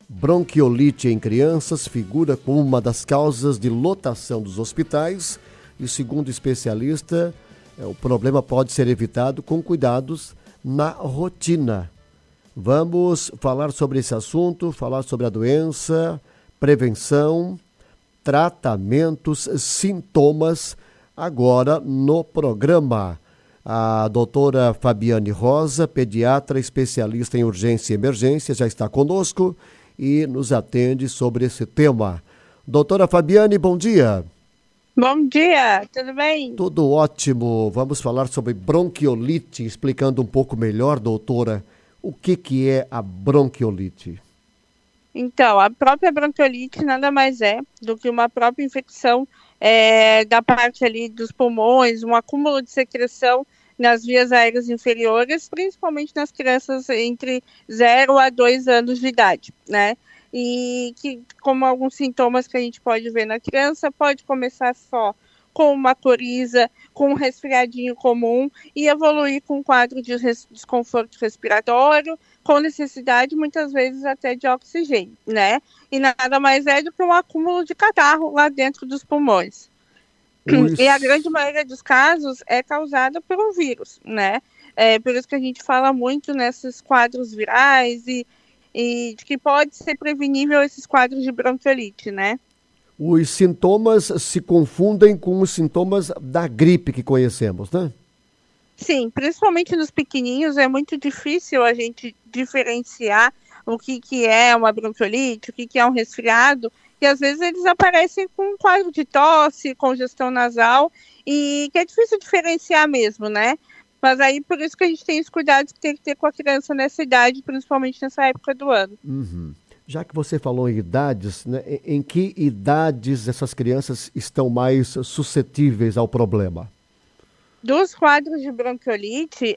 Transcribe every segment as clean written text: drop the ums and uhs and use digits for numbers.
Bronquiolite em crianças figura como uma das causas de lotação dos hospitais e, segundo o especialista, o problema pode ser evitado com cuidados na rotina. Vamos falar sobre esse assunto, falar sobre a doença, prevenção, tratamentos, sintomas, agora no programa. A doutora Fabiane Rosa, pediatra especialista em urgência e emergência, já está conosco e nos atende sobre esse tema. Doutora Fabiane, bom dia. Bom dia, tudo bem? Tudo ótimo. Vamos falar sobre bronquiolite, explicando um pouco melhor, doutora, o que é a bronquiolite. Então, a própria bronquiolite nada mais é do que uma própria infecção da parte ali dos pulmões, um acúmulo de secreção nas vias aéreas inferiores, principalmente nas crianças entre 0 a 2 anos de idade, né? E que, como alguns sintomas que a gente pode ver na criança, pode começar só com uma coriza, com um resfriadinho comum e evoluir com um quadro de desconforto respiratório, com necessidade, muitas vezes, até de oxigênio, né? E nada mais é do que um acúmulo de catarro lá dentro dos pulmões. E a grande maioria dos casos é causada por um vírus, né? Por isso que a gente fala muito nesses quadros virais e de que pode ser prevenível esses quadros de bronquiolite, né? Os sintomas se confundem com os sintomas da gripe que conhecemos, né? Sim, principalmente nos pequenininhos é muito difícil a gente diferenciar o que é uma bronquiolite, o que é um resfriado, e às vezes eles aparecem com um quadro de tosse, congestão nasal, e que é difícil diferenciar mesmo, né? Mas aí por isso que a gente tem os cuidados que tem que ter com a criança nessa idade, principalmente nessa época do ano. Uhum. Já que você falou em idades, né, em que idades essas crianças estão mais suscetíveis ao problema? Dos quadros de bronquiolite,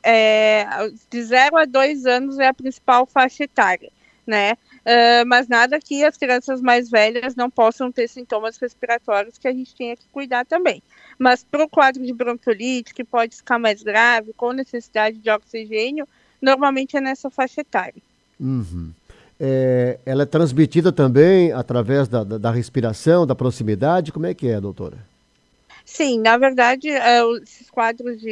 de 0 a 2 anos é a principal faixa etária, né? Mas nada que as crianças mais velhas não possam ter sintomas respiratórios que a gente tenha que cuidar também. Mas para o quadro de bronquiolite, que pode ficar mais grave, com necessidade de oxigênio, normalmente é nessa faixa etária. Uhum. Ela é transmitida também através da respiração, da proximidade? Como é que é, doutora? Sim, na verdade, esses quadros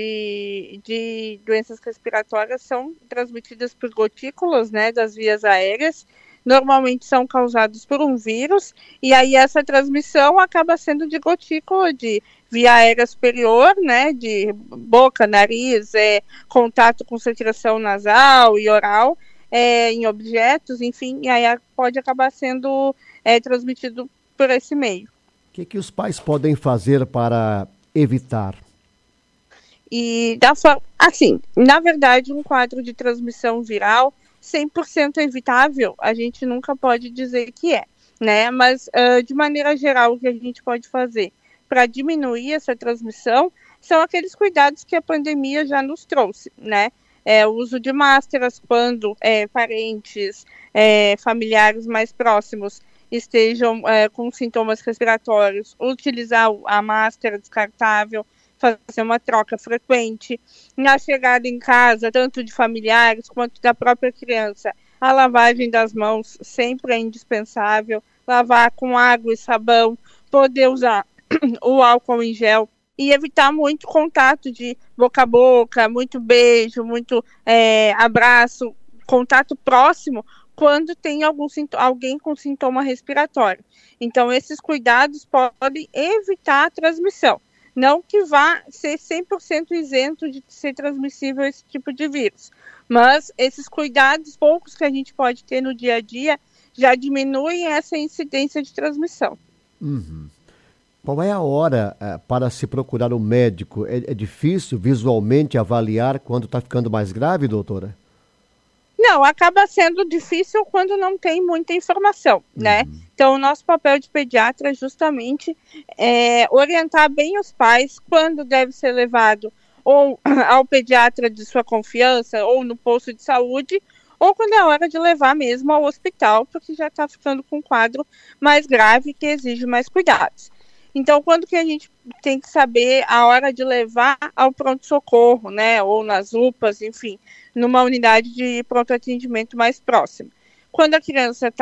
de doenças respiratórias são transmitidas por gotículas, né, das vias aéreas. Normalmente são causados por um vírus, e aí essa transmissão acaba sendo de gotícula de via aérea superior, né, de boca, nariz, contato com secreção nasal e oral, em objetos, enfim, e aí pode acabar sendo transmitido por esse meio. O que os pais podem fazer para evitar? E assim, na verdade, um quadro de transmissão viral 100% evitável, a gente nunca pode dizer que é, né? Mas, de maneira geral, o que a gente pode fazer para diminuir essa transmissão são aqueles cuidados que a pandemia já nos trouxe, né? O uso de máscaras quando parentes, familiares mais próximos estejam com sintomas respiratórios, utilizar a máscara descartável, fazer uma troca frequente. Na chegada em casa, tanto de familiares quanto da própria criança, a lavagem das mãos sempre é indispensável, lavar com água e sabão, poder usar o álcool em gel e evitar muito contato de boca a boca, muito beijo, muito abraço, contato próximo, quando tem alguém com sintoma respiratório. Então, esses cuidados podem evitar a transmissão. Não que vá ser 100% isento de ser transmissível esse tipo de vírus, mas esses cuidados poucos que a gente pode ter no dia a dia já diminuem essa incidência de transmissão. Uhum. Qual é a hora para se procurar um médico? É difícil visualmente avaliar quando está ficando mais grave, doutora? Não, acaba sendo difícil quando não tem muita informação, né? Então, o nosso papel de pediatra é justamente orientar bem os pais quando deve ser levado ou ao pediatra de sua confiança, ou no posto de saúde, ou quando é hora de levar mesmo ao hospital, porque já está ficando com um quadro mais grave que exige mais cuidados. Então, quando que a gente tem que saber a hora de levar ao pronto-socorro, né, ou nas UPAs, enfim, numa unidade de pronto-atendimento mais próxima. Quando a criança está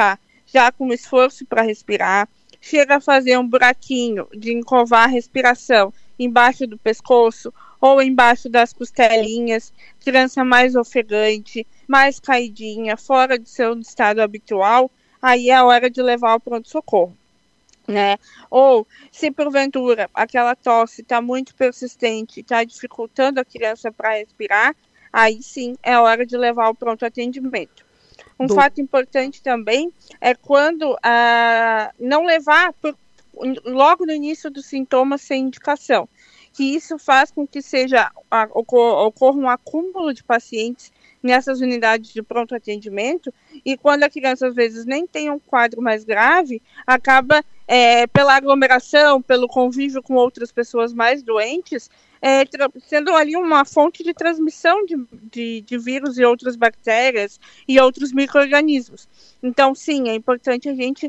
já com esforço para respirar, chega a fazer um buraquinho de encovar a respiração embaixo do pescoço ou embaixo das costelinhas, criança mais ofegante, mais caidinha, fora do seu estado habitual, aí é a hora de levar ao pronto-socorro, né? Ou, se porventura aquela tosse está muito persistente, está dificultando a criança para respirar, aí sim é hora de levar ao pronto atendimento. Um fato importante também é quando não levar logo no início dos sintomas sem indicação, que isso faz com que ocorra um acúmulo de pacientes nessas unidades de pronto atendimento, e quando a criança às vezes nem tem um quadro mais grave, acaba pela aglomeração, pelo convívio com outras pessoas mais doentes, sendo ali uma fonte de transmissão de vírus e outras bactérias e outros micro-organismos. Então, sim, é importante a gente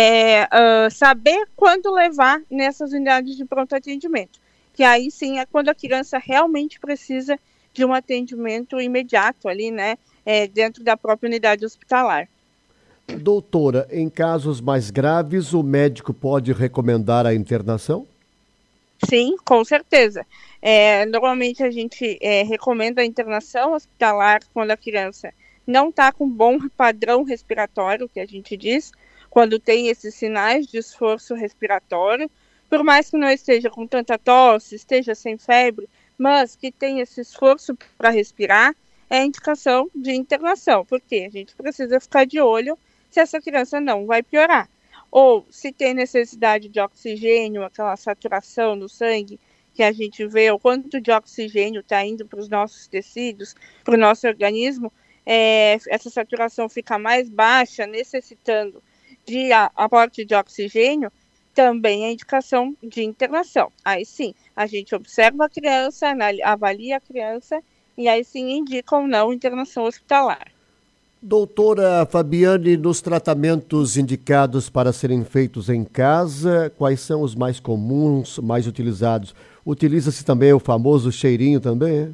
saber quando levar nessas unidades de pronto atendimento, que aí sim é quando a criança realmente precisa de um atendimento imediato ali, né, dentro da própria unidade hospitalar. Doutora, em casos mais graves, o médico pode recomendar a internação? Sim, com certeza. Normalmente a gente recomenda a internação hospitalar quando a criança não está com bom padrão respiratório, que a gente diz, quando tem esses sinais de esforço respiratório, por mais que não esteja com tanta tosse, esteja sem febre, mas que tem esse esforço para respirar, é indicação de internação, porque a gente precisa ficar de olho se essa criança não vai piorar. Ou se tem necessidade de oxigênio, aquela saturação no sangue, que a gente vê o quanto de oxigênio está indo para os nossos tecidos, para o nosso organismo, essa saturação fica mais baixa, necessitando de aporte de oxigênio, também é indicação de internação. Aí sim, a gente observa a criança, avalia a criança e aí sim indica ou não internação hospitalar. Doutora Fabiane, nos tratamentos indicados para serem feitos em casa, quais são os mais comuns, mais utilizados? Utiliza-se também o famoso cheirinho também,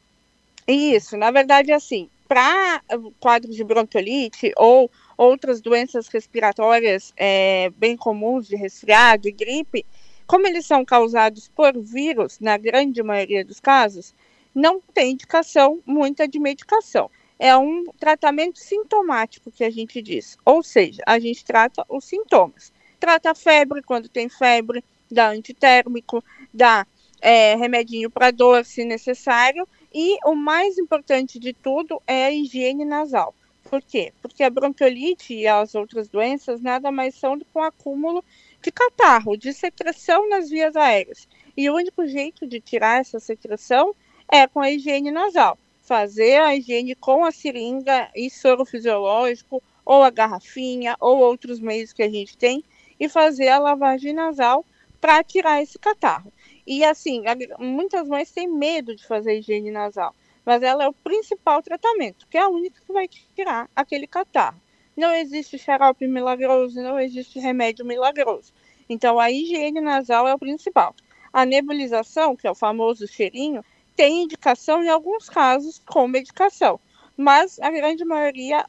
é? Isso, na verdade, assim, para quadros de bronquiolite ou outras doenças respiratórias bem comuns de resfriado e gripe, como eles são causados por vírus, na grande maioria dos casos, não tem indicação muita de medicação. É um tratamento sintomático que a gente diz, ou seja, a gente trata os sintomas. Trata a febre quando tem febre, dá antitérmico, dá remedinho para dor se necessário, e o mais importante de tudo é a higiene nasal. Por quê? Porque a bronquiolite e as outras doenças nada mais são do que um acúmulo de catarro, de secreção nas vias aéreas. E o único jeito de tirar essa secreção é com a higiene nasal. Fazer a higiene com a seringa e soro fisiológico, ou a garrafinha, ou outros meios que a gente tem, e fazer a lavagem nasal para tirar esse catarro. E assim, muitas mães têm medo de fazer a higiene nasal, mas ela é o principal tratamento, que é a única que vai tirar aquele catarro. Não existe xarope milagroso, não existe remédio milagroso. Então a higiene nasal é o principal. A nebulização, que é o famoso cheirinho, tem indicação em alguns casos com medicação, mas a grande maioria,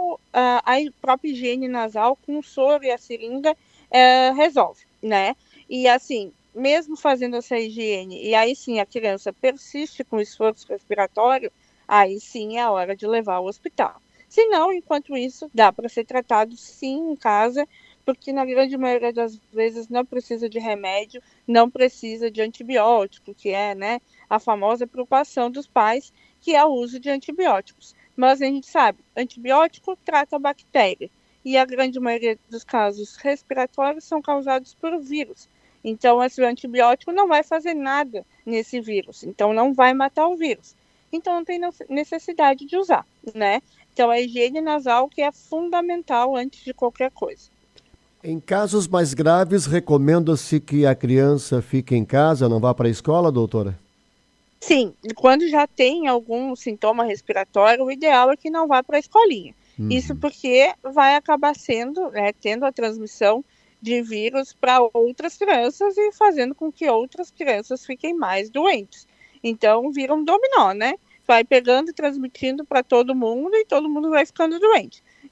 a própria higiene nasal com o soro e a seringa resolve, né? E assim, mesmo fazendo essa higiene, e aí sim a criança persiste com esforço respiratório, aí sim é a hora de levar ao hospital. Se não, enquanto isso, dá para ser tratado sim em casa, porque na grande maioria das vezes não precisa de remédio, não precisa de antibiótico, que é, né, a famosa preocupação dos pais, que é o uso de antibióticos. Mas a gente sabe, antibiótico trata a bactéria, e a grande maioria dos casos respiratórios são causados por vírus. Então, esse antibiótico não vai fazer nada nesse vírus, então não vai matar o vírus. Então, não tem necessidade de usar, né? Então, a higiene nasal que é fundamental antes de qualquer coisa. Em casos mais graves, recomenda-se que a criança fique em casa, não vá para a escola, doutora? Sim, quando já tem algum sintoma respiratório, o ideal é que não vá para a escolinha. Isso porque vai acabar tendo a transmissão de vírus para outras crianças e fazendo com que outras crianças fiquem mais doentes. Então, vira um dominó, né? Vai pegando e transmitindo para todo mundo e todo mundo vai ficando doente.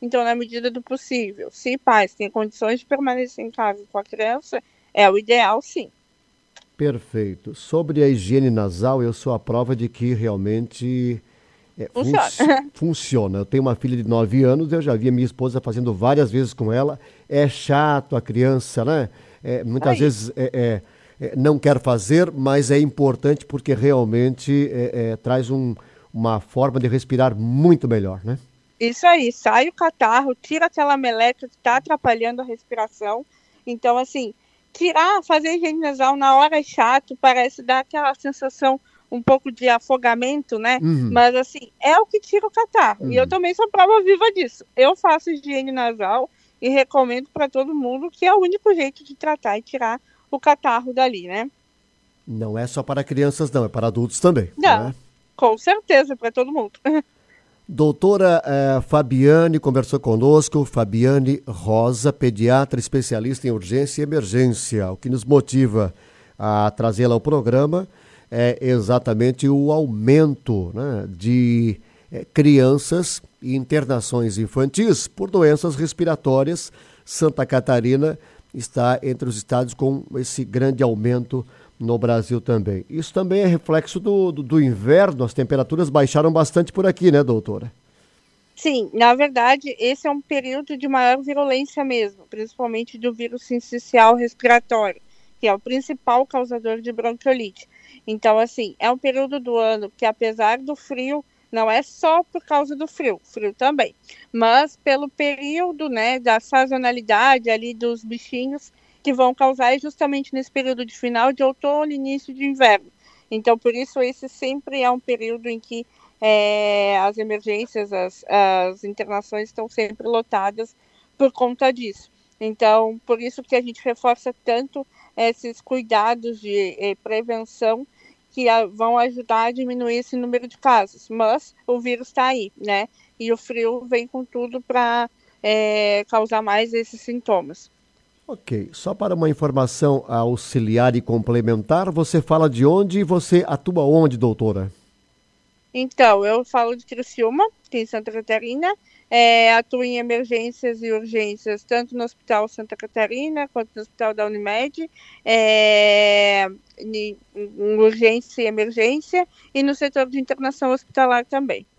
Então, na medida do possível, se pais têm condições de permanecer em casa com a criança, é o ideal, sim. Perfeito. Sobre a higiene nasal, eu sou a prova de que realmente Funciona. funciona. Eu tenho uma filha de 9 anos, eu já vi a minha esposa fazendo várias vezes com ela. É chato a criança, né? Muitas vezes não quer fazer, mas é importante porque realmente traz uma forma de respirar muito melhor, né? Isso aí, sai o catarro, tira aquela meleca que está atrapalhando a respiração. Então, assim, fazer higiene nasal na hora é chato, parece dar aquela sensação um pouco de afogamento, né? Uhum. Mas, assim, é o que tira o catarro. E eu também sou prova viva disso. Eu faço higiene nasal e recomendo para todo mundo que é o único jeito de tratar e tirar o catarro dali, né? Não é só para crianças, não, é para adultos também. Não, Né? com certeza, para todo mundo. Doutora Fabiane conversou conosco, Fabiane Rosa, pediatra especialista em urgência e emergência. O que nos motiva a trazê-la ao programa é exatamente o aumento, né, de crianças e internações infantis por doenças respiratórias. Santa Catarina está entre os estados com esse grande aumento no Brasil também. Isso também é reflexo do inverno, as temperaturas baixaram bastante por aqui, né, doutora? Sim, na verdade, esse é um período de maior virulência mesmo, principalmente do vírus sincicial respiratório, que é o principal causador de bronquiolite. Então, assim, é um período do ano que, apesar do frio, não é só por causa do frio também, mas pelo período, né, da sazonalidade ali dos bichinhos que vão causar justamente nesse período de final de outono e início de inverno. Então, por isso, esse sempre é um período em que as emergências, as internações estão sempre lotadas por conta disso. Então, por isso que a gente reforça tanto esses cuidados de prevenção que vão ajudar a diminuir esse número de casos. Mas o vírus está aí, né? E o frio vem com tudo para causar mais esses sintomas. Ok, só para uma informação auxiliar e complementar, você fala de onde e você atua onde, doutora? Então, eu falo de Criciúma, aqui em Santa Catarina, atuo em emergências e urgências, tanto no Hospital Santa Catarina, quanto no Hospital da Unimed, em urgência e emergência, e no setor de internação hospitalar também.